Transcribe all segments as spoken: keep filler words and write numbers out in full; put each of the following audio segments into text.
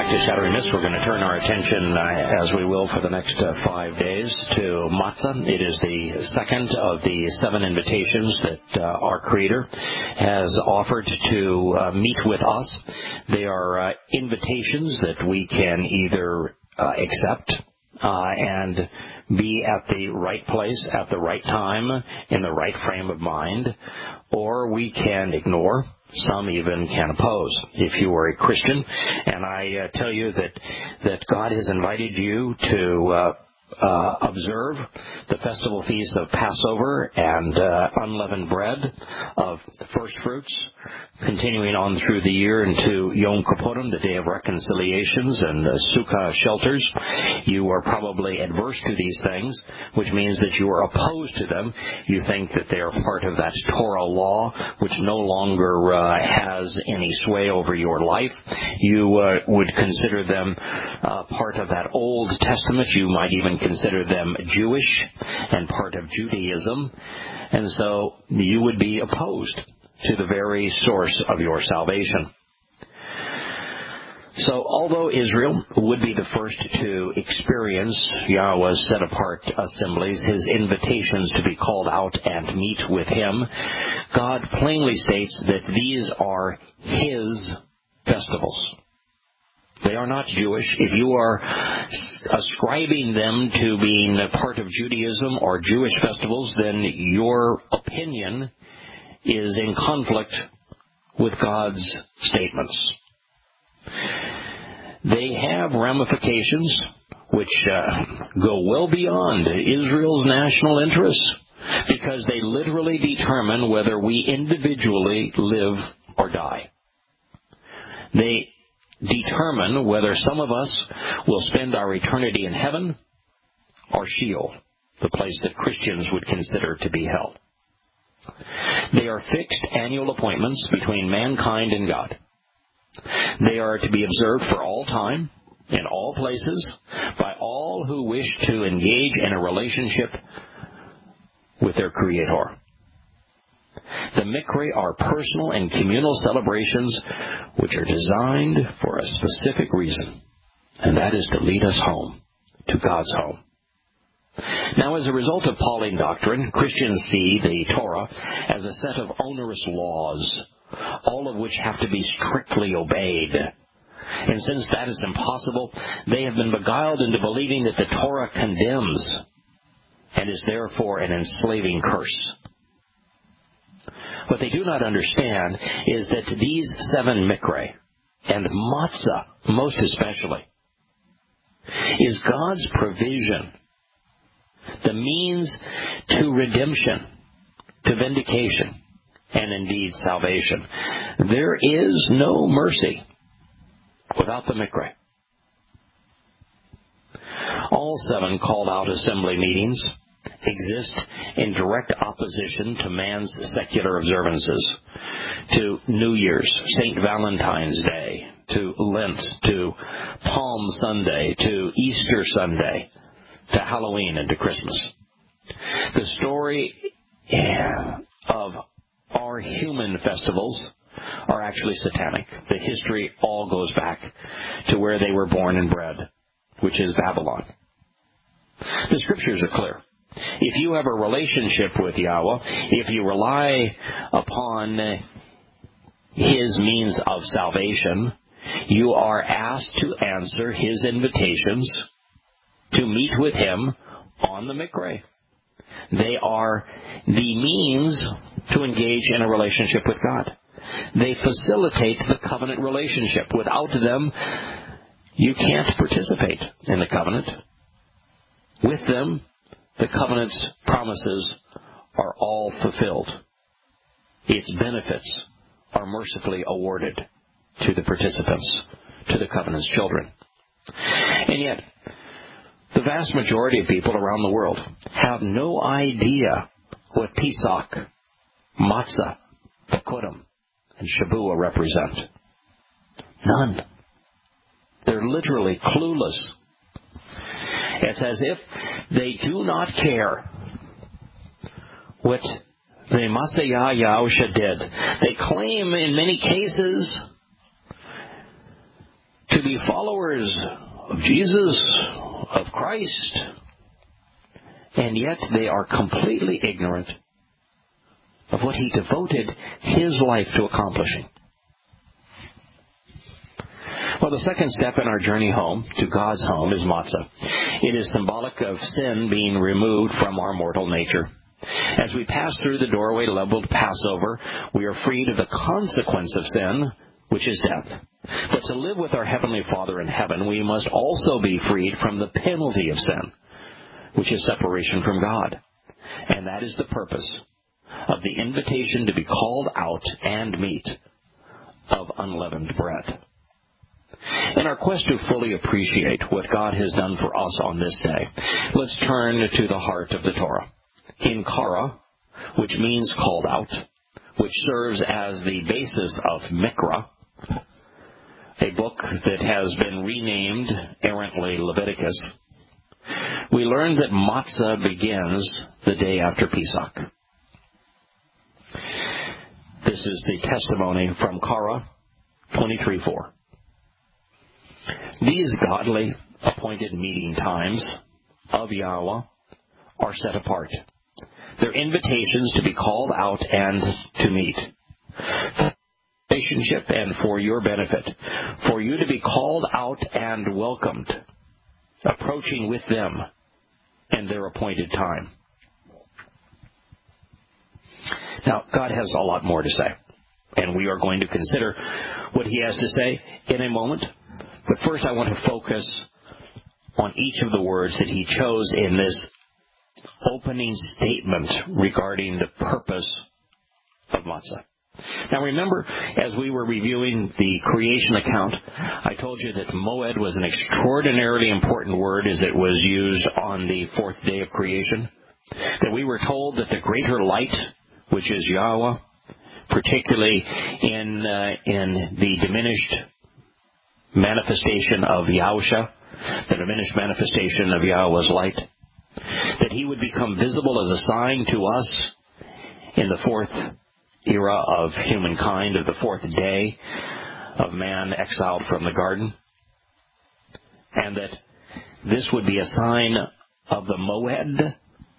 to Shattering Myths. We're going to turn our attention, uh, as we will for the next uh, five days, to Matzah. It is the second of the seven invitations that uh, our Creator has offered to uh, meet with us. They are uh, invitations that we can either uh, accept uh, and be at the right place at the right time in the right frame of mind, or we can ignore. Some even can oppose. If you are a Christian, and I uh, tell you that that God has invited you to uh, uh, observe the festival feast of Passover and uh, unleavened bread of the first fruits, continuing on through the year into Yom Kippurim, the Day of Reconciliations, and uh, Sukkah shelters. You are probably adverse to these things, which means that you are opposed to them. You think that they are part of that Torah law, which no longer uh, has any sway over your life. You uh, would consider them uh, part of that Old Testament. You might even consider them Jewish and part of Judaism. And so you would be opposed to the very source of your salvation. So although Israel would be the first to experience Yahweh's set-apart assemblies, his invitations to be called out and meet with him, God plainly states that these are his festivals. They are not Jewish. If you are ascribing them to being part of Judaism or Jewish festivals, then your opinion is in conflict with God's statements. They have ramifications which uh, go well beyond Israel's national interests, because they literally determine whether we individually live or die. They determine whether some of us will spend our eternity in heaven or Sheol, the place that Christians would consider to be hell. They are fixed annual appointments between mankind and God. They are to be observed for all time, in all places, by all who wish to engage in a relationship with their Creator. The Mikra are personal and communal celebrations which are designed for a specific reason, and that is to lead us home, to God's home. Now, as a result of Pauline doctrine, Christians see the Torah as a set of onerous laws, all of which have to be strictly obeyed. And since that is impossible, they have been beguiled into believing that the Torah condemns and is therefore an enslaving curse. What they do not understand is that these seven Mikra, and Matzah most especially, is God's provision, the means to redemption, to vindication, and indeed salvation. There is no mercy without the Mikra. All seven called out assembly meetings exist in direct opposition to man's secular observances, to New Year's, Saint Valentine's Day, to Lent, to Palm Sunday, to Easter Sunday, to Halloween, and to Christmas. The story of our human festivals are actually satanic. The history all goes back to where they were born and bred, which is Babylon. The scriptures are clear. If you have a relationship with Yahweh, if you rely upon his means of salvation, you are asked to answer his invitations to meet with him on the Mikra. They are the means to engage in a relationship with God. They facilitate the covenant relationship. Without them, you can't participate in the covenant. With them, the covenant's promises are all fulfilled. Its benefits are mercifully awarded to the participants, to the covenant's children. And yet, the vast majority of people around the world have no idea what Pesach, Matzah, Bikurim, and Shavuot represent. None. They're literally clueless. It's as if they do not care what the Masayah Yahusha did. They claim in many cases to be followers of Jesus, of Christ, and yet they are completely ignorant of what he devoted his life to accomplishing. Well, the second step in our journey home, to God's home, is matzah. It is symbolic of sin being removed from our mortal nature. As we pass through the doorway labeled Passover, we are freed of the consequence of sin, which is death. But to live with our Heavenly Father in heaven, we must also be freed from the penalty of sin, which is separation from God. And that is the purpose of the invitation to be called out and meat of unleavened bread. In our quest to fully appreciate what God has done for us on this day, let's turn to the heart of the Torah. In Kara, which means called out, which serves as the basis of Mikra, a book that has been renamed errantly Leviticus, we learn that matzah begins the day after Pesach. This is the testimony from Kara twenty-three four. These godly appointed meeting times of Yahweh are set apart. They're invitations to be called out and to meet. Relationship and for your benefit. For you to be called out and welcomed, approaching with them and their appointed time. Now, God has a lot more to say, and we are going to consider what he has to say in a moment. But first I want to focus on each of the words that he chose in this opening statement regarding the purpose of matzah. Now remember, as we were reviewing the creation account, I told you that moed was an extraordinarily important word as it was used on the fourth day of creation. That we were told that the greater light, which is Yahweh, particularly in uh, in the diminished manifestation of Yahusha, the diminished manifestation of Yahweh's light, that he would become visible as a sign to us in the fourth era of humankind, of the fourth day of man exiled from the garden, and that this would be a sign of the moed.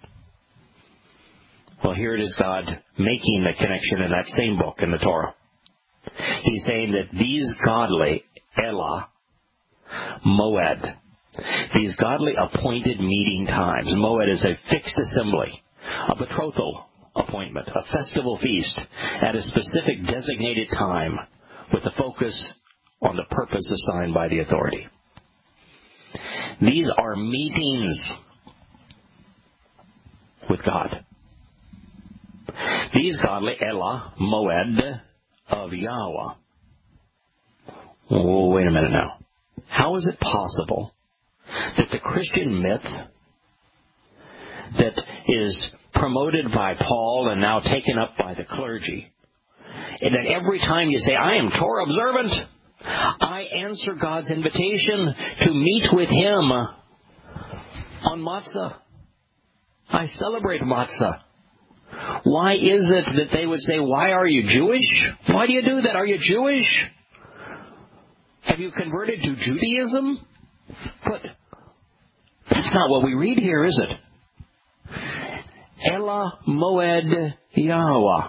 Well, here it is God making the connection in that same book in the Torah. He's saying that these godly Elah, moed, these godly appointed meeting times. Moed is a fixed assembly, a betrothal appointment, a festival feast at a specific designated time with a focus on the purpose assigned by the authority. These are meetings with God. These godly Elah, moed of Yahweh. Oh, wait a minute now. How is it possible that the Christian myth that is promoted by Paul and now taken up by the clergy, and that every time you say, I am Torah observant, I answer God's invitation to meet with him on matzah. I celebrate matzah. Why is it that they would say, why are you Jewish? Why do you do that? Are you Jewish? Have you converted to Judaism? But that's not what we read here, is it? Elah moed Yahweh.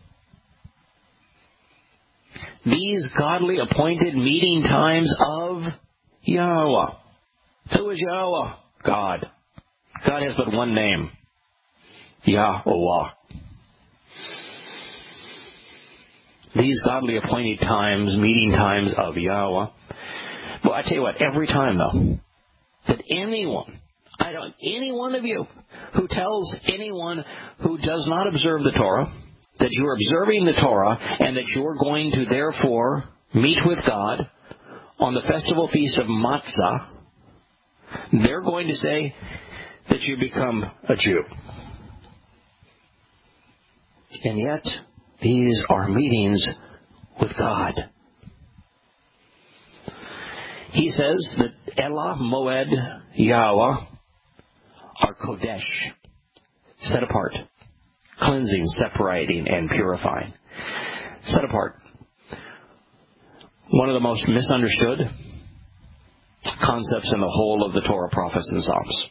These godly appointed meeting times of Yahweh. Who is Yahweh? God. God has but one name. Yahweh. These godly appointed times, meeting times of Yahweh. Well, I tell you what, every time though, that anyone, I don't, any one of you who tells anyone who does not observe the Torah that you're observing the Torah and that you're going to therefore meet with God on the festival feast of Matzah, they're going to say that you become a Jew. And yet, these are meetings with God. He says that Elah, Moed, Yahweh are Kodesh, set apart, cleansing, separating, and purifying. Set apart. One of the most misunderstood concepts in the whole of the Torah, prophets, and Psalms.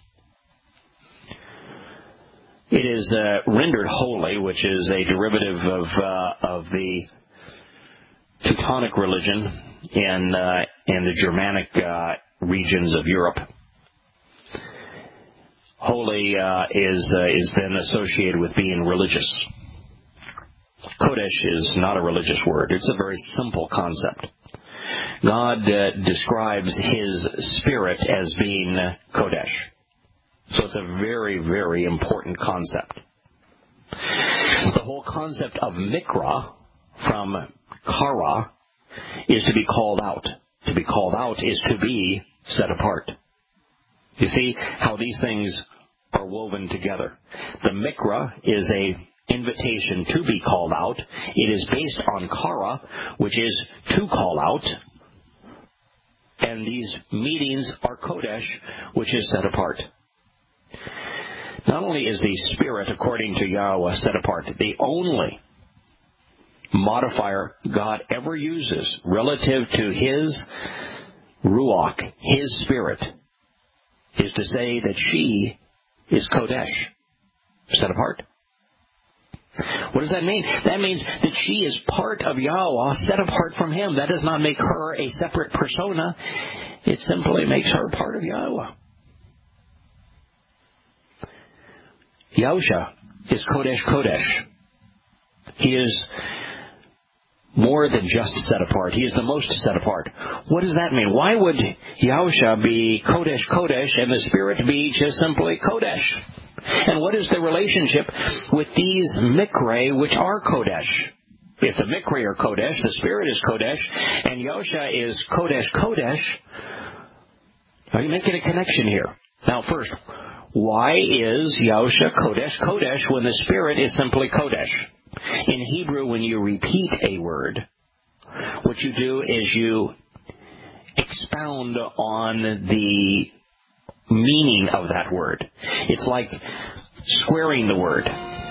It is uh, rendered holy, which is a derivative of uh, of the Teutonic religion in uh, in the Germanic uh, regions of Europe. Holy uh, is uh, is then associated with being religious. Kodesh is not a religious word. It's a very simple concept. God uh, describes His Spirit as being Kodesh. So it's a very, very important concept. The whole concept of Mikra, from Kara, is to be called out. To be called out is to be set apart. You see how these things are woven together. The Mikra is a invitation to be called out. It is based on Kara, which is to call out. And these meetings are Kodesh, which is set apart. Not only is the Spirit, according to Yahweh, set apart, the only modifier God ever uses relative to His Ruach, His Spirit, is to say that she is Kodesh, set apart. What does that mean? That means that she is part of Yahweh, set apart from Him. That does not make her a separate persona. It simply makes her part of Yahweh. Yahusha is Kodesh Kodesh. He is more than just set apart. He is the most set apart. What does that mean? Why would Yahusha be Kodesh Kodesh and the Spirit be just simply Kodesh? And what is the relationship with these Mikre, which are Kodesh? If the Mikre are Kodesh, the Spirit is Kodesh, and Yahusha is Kodesh Kodesh, are you making a connection here? Now first, why is Yahusha Kodesh Kodesh when the Spirit is simply Kodesh? In Hebrew, when you repeat a word, what you do is you expound on the meaning of that word. It's like squaring the word.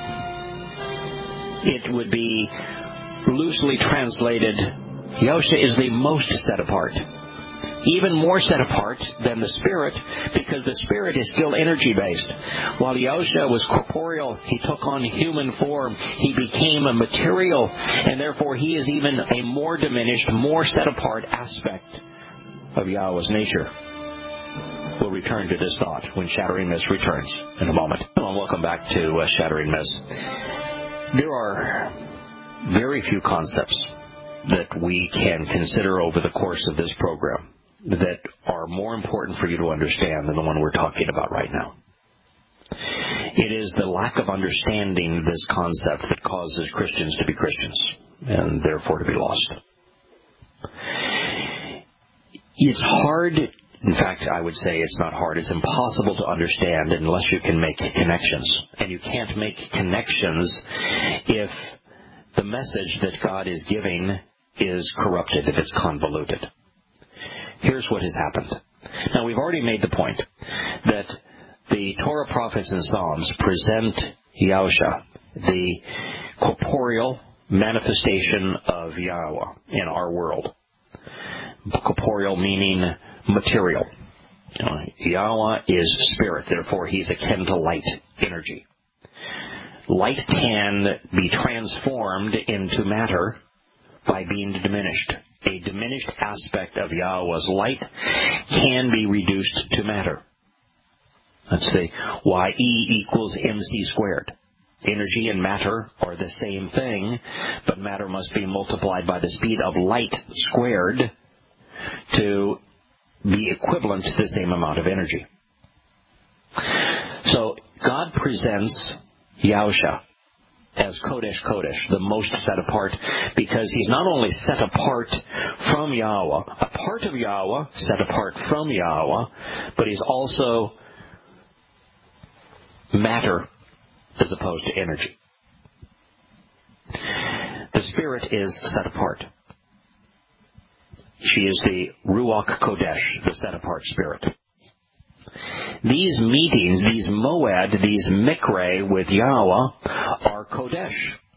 It would be loosely translated, Yahusha is the most set apart. Even more set apart than the Spirit, because the Spirit is still energy-based. While Yahusha was corporeal, He took on human form. He became a material, and therefore He is even a more diminished, more set apart aspect of Yahweh's nature. We'll return to this thought when Shattering Mist returns in a moment. Hello, and welcome back to uh, Shattering Mist. There are very few concepts that we can consider over the course of this program that are more important for you to understand than the one we're talking about right now. It is the lack of understanding of this concept that causes Christians to be Christians and therefore to be lost. It's hard, in fact, I would say it's not hard, it's impossible to understand unless you can make connections. And you can't make connections if the message that God is giving is corrupted, if it's convoluted. Here's what has happened. Now, we've already made the point that the Torah, prophets, and Psalms present Yahusha, the corporeal manifestation of Yahweh in our world. Corporeal meaning material. Uh, Yahweh is spirit, therefore He's akin to light, energy. Light can be transformed into matter by being diminished. A diminished aspect of Yahweh's light can be reduced to matter. Let's say Y E equals mc squared. Energy and matter are the same thing, but matter must be multiplied by the speed of light squared to be equivalent to the same amount of energy. So God presents Yahusha as Kodesh Kodesh, the most set apart, because He's not only set apart from Yahweh, a part of Yahweh, set apart from Yahweh, but He's also matter as opposed to energy. The Spirit is set apart. She is the Ruach Kodesh, the set apart Spirit. These meetings, these moed, these mikre with Yahweh are Kodesh.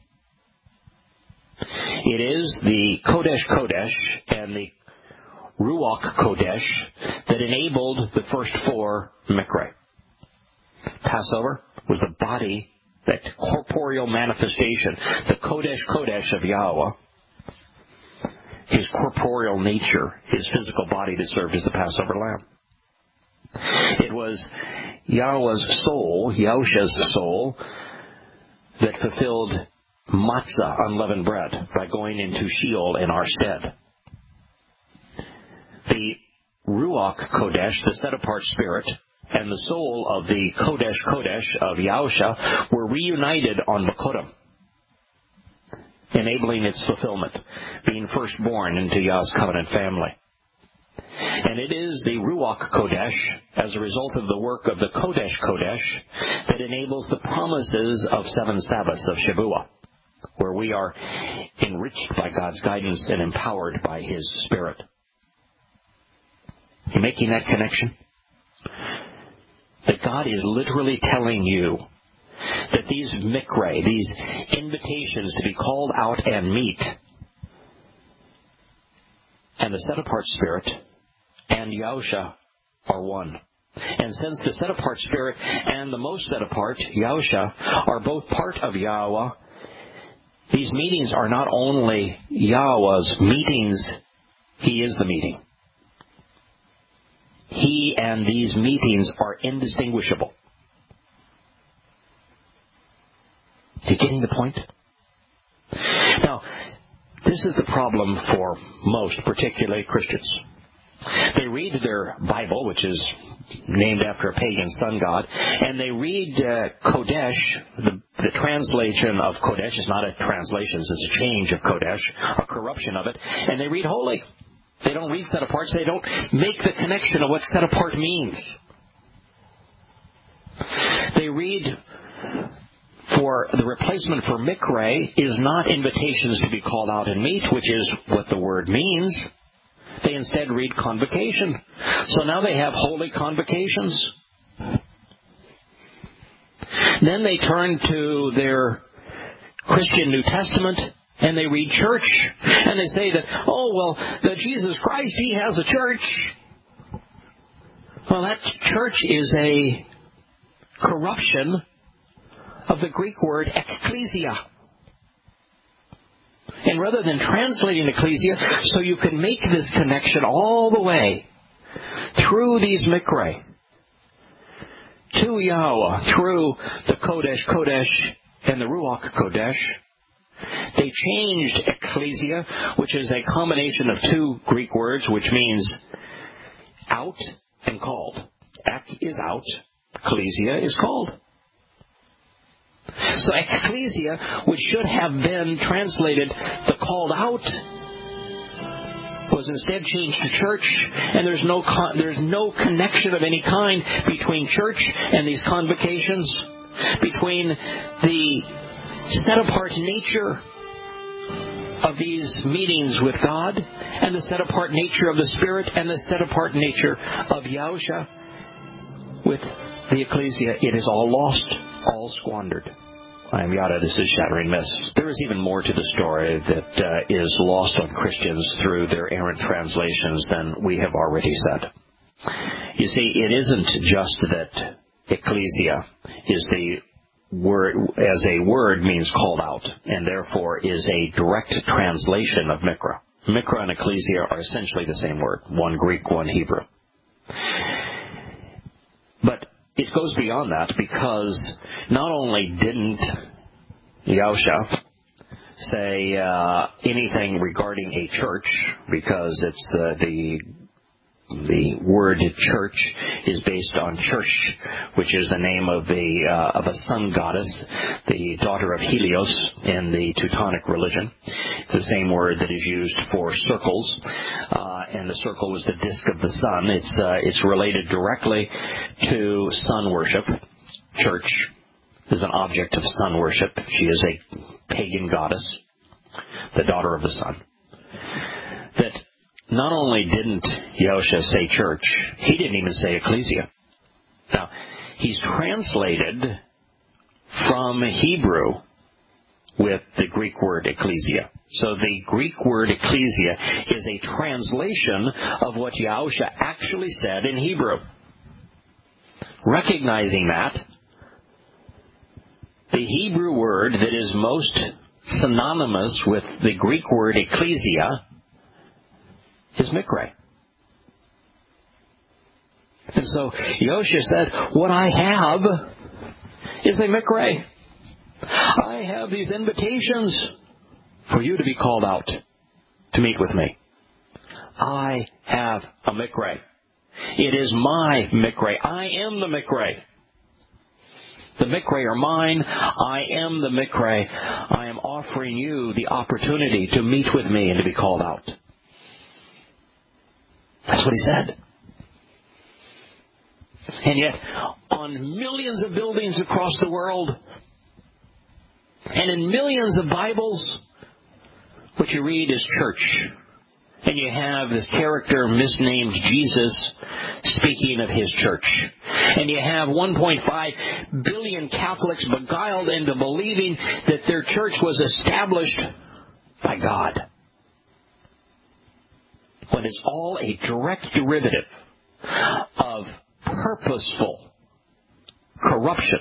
It is the Kodesh Kodesh and the Ruach Kodesh that enabled the first four Mikra. Passover was the body, that corporeal manifestation, the Kodesh Kodesh of Yahweh, his corporeal nature, his physical body that served as the Passover lamb. It was Yahweh's soul, Yahusha's soul, that fulfilled matzah, unleavened bread, by going into Sheol in our stead. The Ruach Kodesh, the set-apart spirit, and the soul of the Kodesh Kodesh of Yahusha were reunited on Bakodim, enabling its fulfillment, being firstborn into Yah's covenant family. And it is the Ruach Kodesh, as a result of the work of the Kodesh Kodesh, that enables the promises of seven Sabbaths of Shavuot, where we are enriched by God's guidance and empowered by His Spirit. You making that connection? That God is literally telling you that these Mikra, these invitations to be called out and meet, and the set-apart spirit and Yahusha are one. And since the set-apart spirit and the most set-apart, Yahusha, are both part of Yahweh, these meetings are not only Yahweh's meetings, He is the meeting. He and these meetings are indistinguishable. You getting the point? Now, this is the problem for most, particularly Christians. They read their Bible, which is named after a pagan sun god, and they read uh, Kodesh. The, the translation of Kodesh is not a translation, it's a change of Kodesh, a corruption of it, and they read holy. They don't read set apart, so they don't make the connection of what set apart means. They read for the replacement for Mikra is not invitations to be called out and meet, which is what the word means. They instead read convocation. So now they have holy convocations. Then they turn to their Christian New Testament and they read church. And they say that, oh, well, that Jesus Christ, He has a church. Well, that church is a corruption of the Greek word ekklesia. And rather than translating ecclesia, so you can make this connection all the way through these Mikra to Yahweh, through the Kodesh Kodesh and the Ruach Kodesh, they changed ecclesia, which is a combination of two Greek words, which means out and called. Ek is out, ecclesia is called. So ecclesia, which should have been translated the called out, was instead changed to church, and there's no con- there's no connection of any kind between church and these convocations, between the set-apart nature of these meetings with God and the set-apart nature of the Spirit and the set-apart nature of Yahusha with the ecclesia. It is all lost, all squandered. I am Yada, this is Shattering Myths. There is even more to the story that uh, is lost on Christians through their errant translations than we have already said. You see, it isn't just that ecclesia is the word, as a word means called out, and therefore is a direct translation of Mikra. Mikra and ecclesia are essentially the same word, one Greek, one Hebrew. But it goes beyond that, because not only didn't Yahusha say uh, anything regarding a church, because it's uh, the the word church is based on Church, which is the name of the uh, of a sun goddess, the daughter of Helios in the Teutonic religion. It's the same word that is used for circles, uh, and the circle was the disk of the sun. It's uh, it's related directly to sun worship. Church is an object of sun worship. She is a pagan goddess, the daughter of the sun. That not only didn't Yahusha say church, he didn't even say ecclesia. Now, he's translated from Hebrew with the Greek word ecclesia. So the Greek word ecclesia is a translation of what Yahusha actually said in Hebrew. Recognizing that, the Hebrew word that is most synonymous with the Greek word ecclesia is mikre. And so Yahusha said, what I have is a mikre. I have these invitations for you to be called out to meet with me. I have a mikre. It is my mikre. I am the mikre. The mikre are mine. I am the mikre. I am offering you the opportunity to meet with me and to be called out. That's what he said. And yet, on millions of buildings across the world, and in millions of Bibles, what you read is church. And you have this character misnamed Jesus speaking of his church. And you have one point five billion Catholics beguiled into believing that their church was established by God. When it's all a direct derivative of purposeful corruption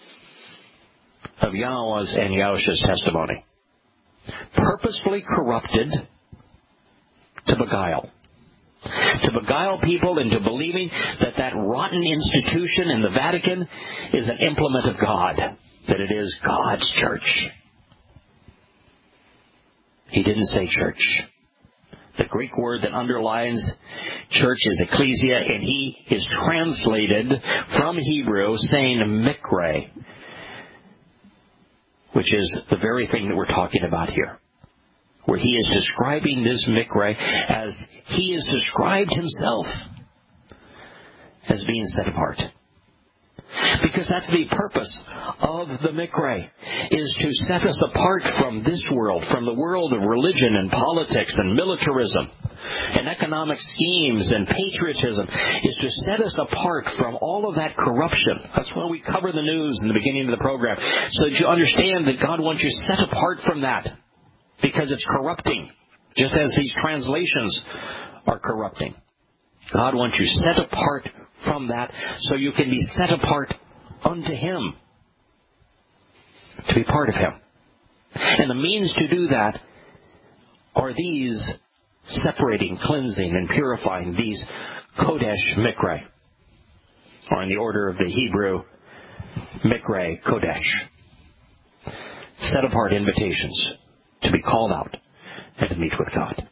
of Yahweh's and Yahusha's testimony. Purposefully corrupted to beguile. To beguile people into believing that that rotten institution in the Vatican is an implement of God. That it is God's church. He didn't say church. The Greek word that underlines church is ecclesia, and he is translated from Hebrew saying mikre, which is the very thing that we're talking about here, where he is describing this mikre as he is described himself as being set apart. Because that's the purpose of the mikre, is to set us apart from this world, from the world of religion and politics and militarism and economic schemes and patriotism, is to set us apart from all of that corruption. That's why we cover the news in the beginning of the program, so that you understand that God wants you set apart from that, because it's corrupting, just as these translations are corrupting. God wants you set apart from that so you can be set apart unto Him, to be part of Him. And the means to do that are these separating, cleansing, and purifying, these Kodesh Mikre, or in the order of the Hebrew, Mikre Kodesh. Set apart invitations to be called out and to meet with God.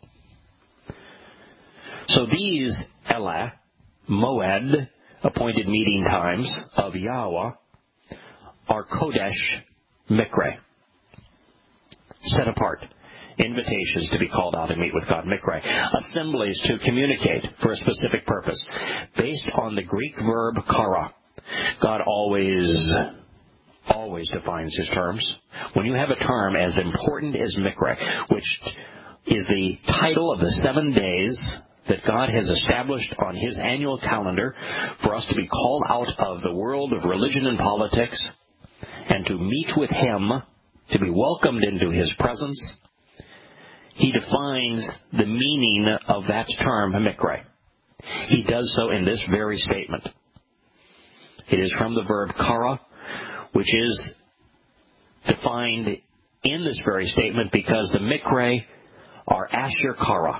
So these Elah, Moed, appointed meeting times of Yahweh, are Kodesh Mikre. Set apart. Invitations to be called out and meet with God, Mikre. Assemblies to communicate for a specific purpose. Based on the Greek verb kara. God always, always defines His terms. When you have a term as important as Mikre, which is the title of the seven days that God has established on His annual calendar for us to be called out of the world of religion and politics and to meet with Him, to be welcomed into His presence, He defines the meaning of that term, mikre. He does so in this very statement. It is from the verb kara, which is defined in this very statement because the mikre are asher kara.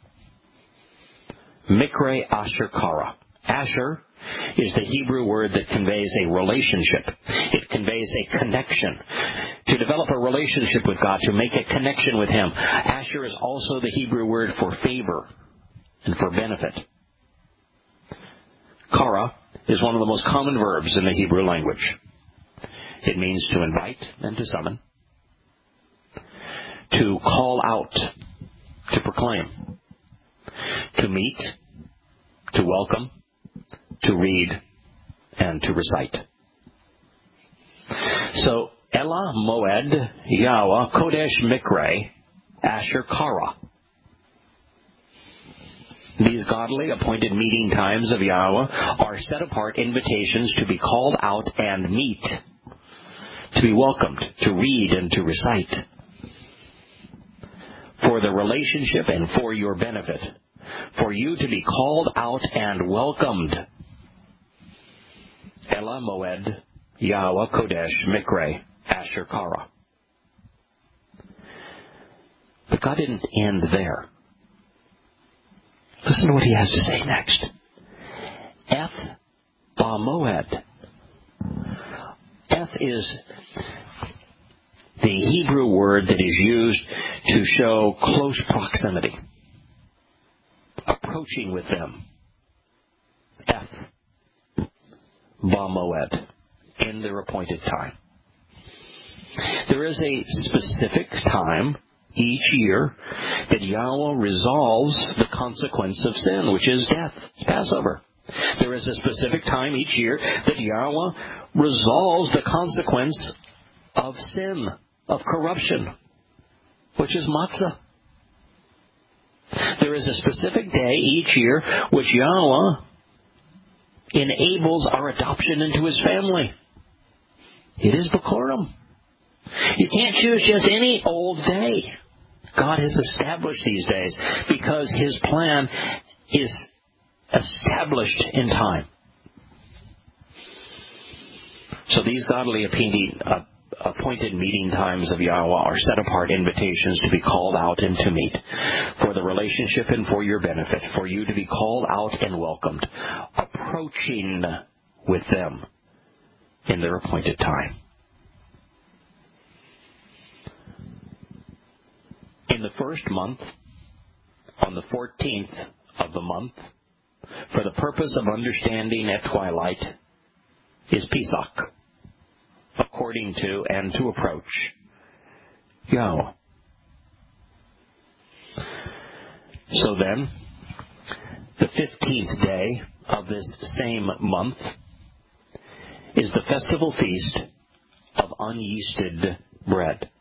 Mikre asher kara. Asher is the Hebrew word that conveys a relationship. It conveys a connection. To develop a relationship with God, to make a connection with Him. Asher is also the Hebrew word for favor and for benefit. Kara is one of the most common verbs in the Hebrew language. It means to invite and to summon. To call out. To proclaim. To meet. To welcome. To read. And to recite. So, Elah, Moed, Yahweh, Kodesh, Mikre, Asher, Kara. These godly appointed meeting times of Yahweh are set apart invitations to be called out and meet, to be welcomed, to read and to recite. for the relationship and for your benefit, for you to be called out and welcomed. Ela Moed Yahweh Kodesh Mikre Asher Kara. But God didn't end there. Listen to what he has to say next. Eth Ba-Moed. Eth is the Hebrew word that is used to show close proximity. Approaching with them. Eth Ba-Moed. In their appointed time. There is a specific time each year that Yahweh resolves the consequence of sin, which is death. It's Passover. There is a specific time each year that Yahweh resolves the consequence of sin, of corruption, which is matzah. There is a specific day each year which Yahweh enables our adoption into His family. It is Bikurim. You can't choose just any old day. God has established these days because His plan is established in time. So these godly appointed meeting times of Yahweh are set apart invitations to be called out and to meet for the relationship and for your benefit, for you to be called out and welcomed, approaching with them in their appointed time. In the first month, on the fourteenth of the month, for the purpose of understanding at twilight, is Pesach, according to and to approach Yahweh. So then, the fifteenth day of this same month is the festival feast of unyeasted bread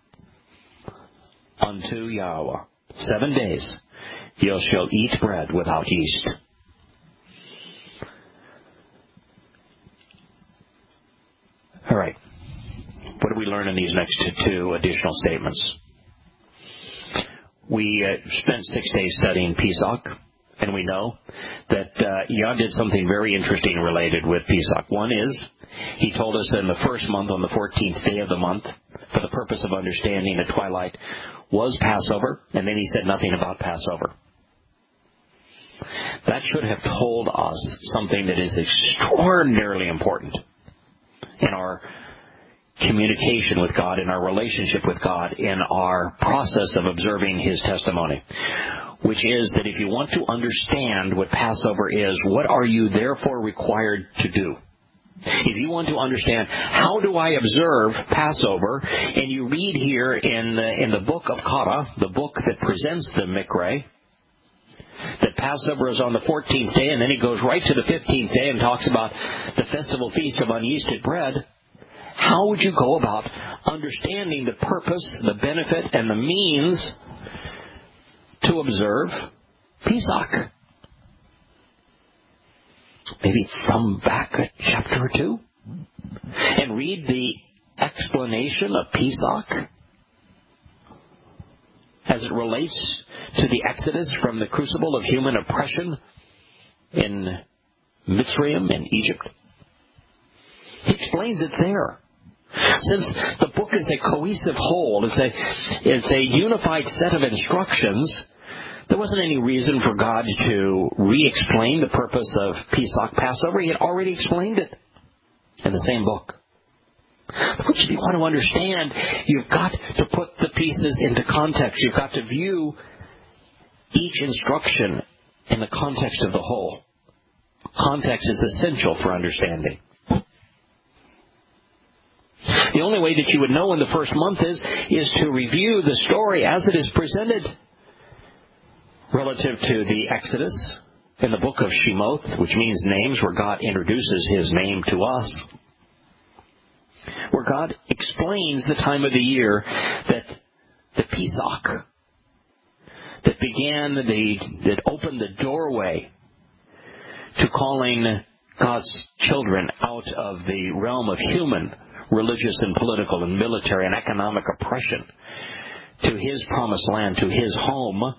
unto Yahweh. Seven days you shall eat bread without yeast. All right. What do we learn in these next two additional statements? We uh, spent six days studying Pesach, and we know that uh, Yah did something very interesting related with Pesach. One is, He told us that in the first month, on the fourteenth day of the month, for the purpose of understanding at twilight, was Passover, and then He said nothing about Passover. That should have told us something that is extraordinarily important in our communication with God, in our relationship with God, in our process of observing His testimony, which is that if you want to understand what Passover is, what are you therefore required to do? If you want to understand how do I observe Passover, and you read here in the, in the book of Kara, the book that presents the Mikre, that Passover is on the fourteenth day, and then he goes right to the fifteenth day and talks about the festival feast of unyeasted bread. How would you go about understanding the purpose, the benefit, and the means to observe Pesach? Maybe thumb back a chapter or two and read the explanation of Pesach as it relates to the exodus from the crucible of human oppression in Mitzrayim and Egypt. He explains it there. Since the book is a cohesive whole, it's a, it's a unified set of instructions, there wasn't any reason for God to re-explain the purpose of Pesach, Passover. He had already explained it in the same book. But if you want to understand, you've got to put the pieces into context. You've got to view each instruction in the context of the whole. Context is essential for understanding. The only way that you would know when the first month is, is to review the story as it is presented relative to the Exodus in the book of Shemoth, which means names, where God introduces His name to us, where God explains the time of the year that the Pesach that began, the, that opened the doorway to calling God's children out of the realm of human religious and political and military and economic oppression to his promised land, to his home,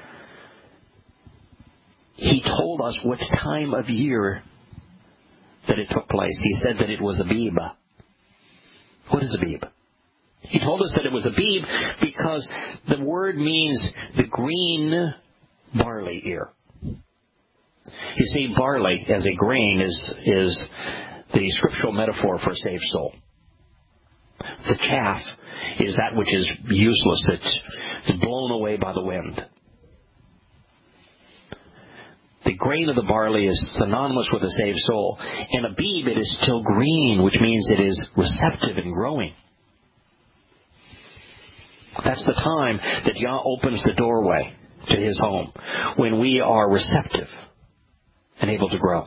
he told us what time of year that it took place. He said that it was Abib. What is Abib? He told us that it was Abib because the word means the green barley ear. You see, barley as a grain is, is the scriptural metaphor for a saved soul. The chaff is that which is useless, that's blown away by the wind. The grain of the barley is synonymous with a saved soul. And Abib, it is still green, which means it is receptive and growing. That's the time that Yah opens the doorway to his home, when we are receptive and able to grow.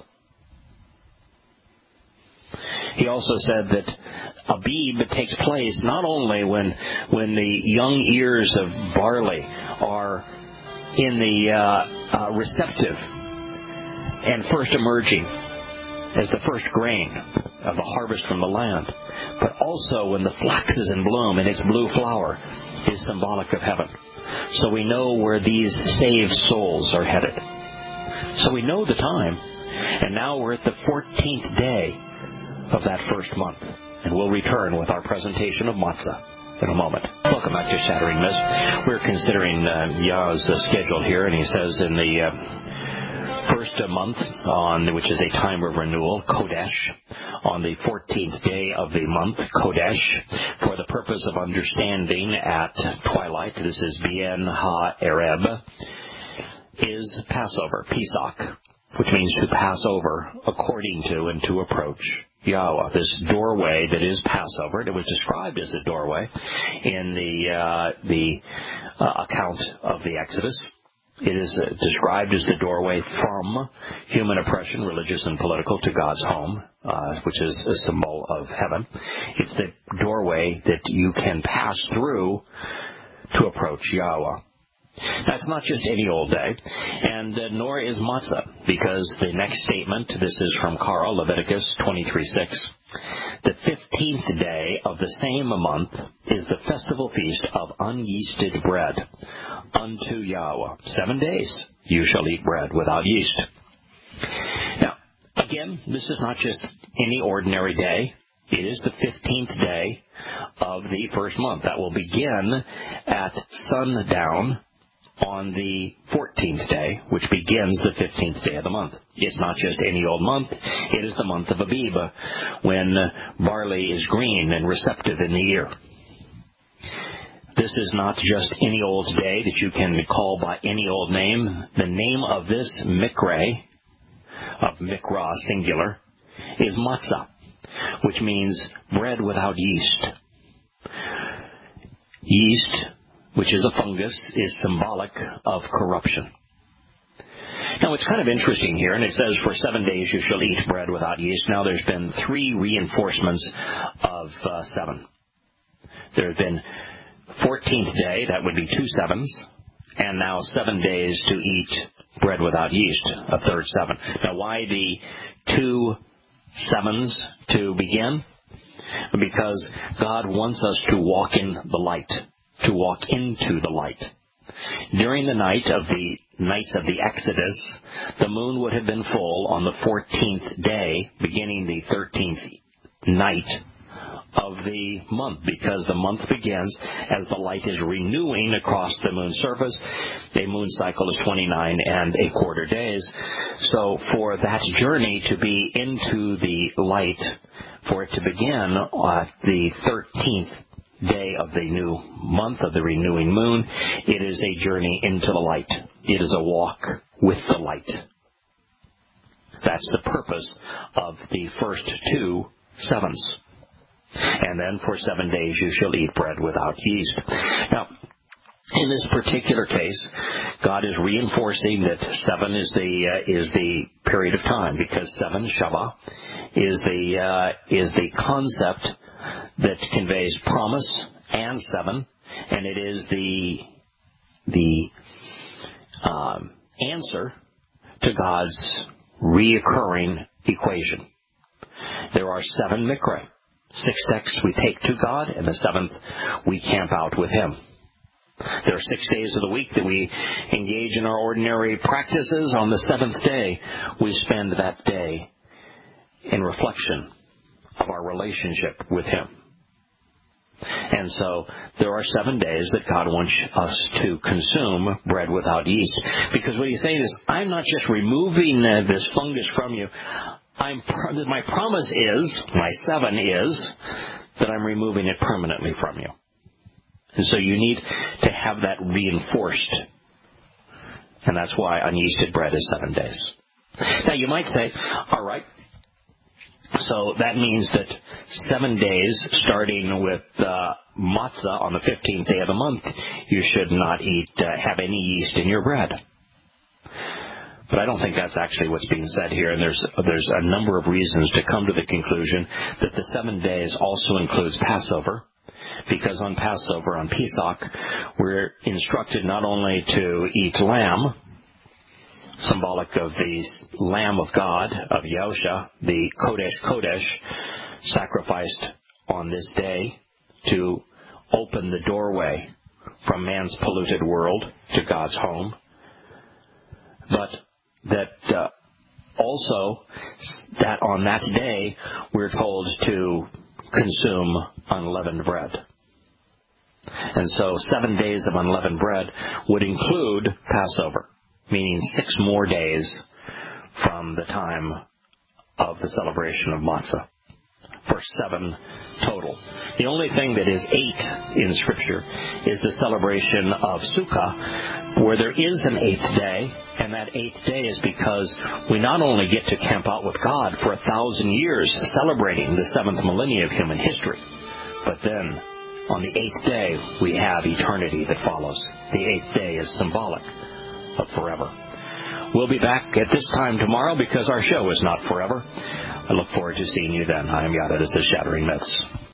He also said that Abib takes place not only when when the young ears of barley are in the uh, uh, receptive and first emerging as the first grain of the harvest from the land, but also when the flax is in bloom and its blue flower is symbolic of heaven. So we know where these saved souls are headed. So we know the time, and now we're at the fourteenth day of that first month, and we'll return with our presentation of matzah in a moment. Welcome back to Shattering Mist. We're considering uh, Yah's uh, schedule here, and he says in the uh, first month, on which is a time of renewal, Kodesh, on the fourteenth day of the month, Kodesh, for the purpose of understanding at twilight, this is Bien Ha-Ereb, is Passover, Pesach, which means to pass over according to and to approach Yahweh. This doorway that is Passover, it was described as a doorway in the uh, the uh, account of the Exodus. It is uh, described as the doorway from human oppression, religious and political, to God's home, uh, which is a symbol of heaven. It's the doorway that you can pass through to approach Yahweh. That's not just any old day, and uh, nor is matzah, because the next statement, this is from Carl, Leviticus twenty-three six. The fifteenth day of the same month is the festival feast of unyeasted bread unto Yahweh. Seven days you shall eat bread without yeast. Now, again, this is not just any ordinary day. It is the fifteenth day of the first month. That will begin at sundown on the fourteenth day, which begins the fifteenth day of the month. It's not just any old month. It is the month of Abib, when barley is green and receptive in the ear. This is not just any old day that you can call by any old name. The name of this mikre, of mikra singular, is matzah, which means bread without yeast. Yeast, which is a fungus, is symbolic of corruption. Now, it's kind of interesting here, and it says, for seven days you shall eat bread without yeast. Now, there's been three reinforcements of uh, seven. There have been fourteenth day, that would be two sevens, and now seven days to eat bread without yeast, a third seven. Now, why the two sevens to begin? Because God wants us to walk in the light, to walk into the light. During the night of the nights of the Exodus, the moon would have been full on the fourteenth day, beginning the thirteenth night of the month, because the month begins as the light is renewing across the moon's surface. A moon cycle is twenty-nine and a quarter days. So for that journey to be into the light, for it to begin at the thirteenth day of the new month of the renewing moon, it is a journey into the light. It is a walk with the light. That's the purpose of the first two sevens. And then for seven days you shall eat bread without yeast. Now, in this particular case, God is reinforcing that seven is the uh, is the period of time, because seven, Shabbat, is the uh, is the concept that conveys promise and seven, and it is the the um, answer to God's reoccurring equation. There are seven mikra. Six steps we take to God, and the seventh we camp out with Him. There are six days of the week that we engage in our ordinary practices. On the seventh day, we spend that day in reflection of our relationship with Him. And so there are seven days that God wants us to consume bread without yeast. Because what He's saying is, I'm not just removing uh, this fungus from you. I'm pr- my promise is, my seven is, that I'm removing it permanently from you. And so you need to have that reinforced. And that's why unyeasted bread is seven days. Now you might say, all right, so that means that seven days, starting with uh, matzah on the fifteenth day of the month, you should not eat, uh, have any yeast in your bread. But I don't think that's actually what's being said here, and there's there's a number of reasons to come to the conclusion that the seven days also includes Passover, because on Passover, on Pesach, we're instructed not only to eat lamb, symbolic of the Lamb of God, of Yahusha, the Kodesh Kodesh, sacrificed on this day to open the doorway from man's polluted world to God's home, but that uh, also that on that day we're told to consume unleavened bread. And so seven days of unleavened bread would include Passover, meaning six more days from the time of the celebration of matzah, for seven total. The only thing that is eight in Scripture is the celebration of Sukkah, where there is an eighth day, and that eighth day is because we not only get to camp out with God for a thousand years celebrating the seventh millennia of human history, but then on the eighth day we have eternity that follows. The eighth day is symbolic of forever. We'll be back at this time tomorrow because our show is not forever. I look forward to seeing you then. I am Yada. This is Shattering Myths.